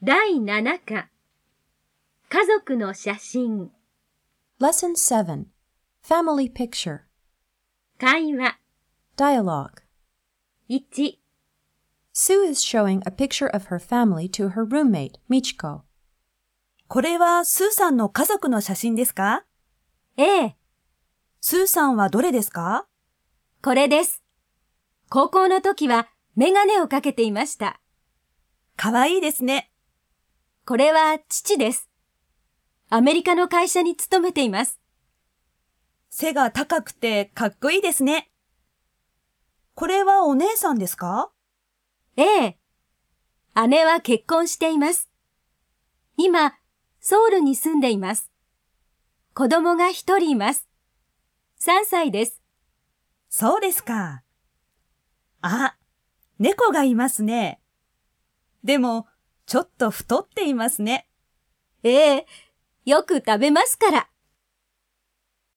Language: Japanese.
第7課家族の写真 Lesson 7 Family Picture 会話 Dialogue 1 Sue is showing a picture of her family to her roommate, Michiko. これはスーさんの家族の写真ですか？ ええ、 スーさんはどれですか？ これです。高校の時はメガネをかけていました。 かわいいですね。 これは父です。アメリカの会社に勤めています。 背が高くてかっこいいですね。これはお姉さんですか？ ええ、姉は結婚しています。今、ソウルに住んでいます。子供が一人います。3歳です。 そうですか。あ、猫がいますね。でも、ちょっと太っていますね。 ええ、よく食べますから。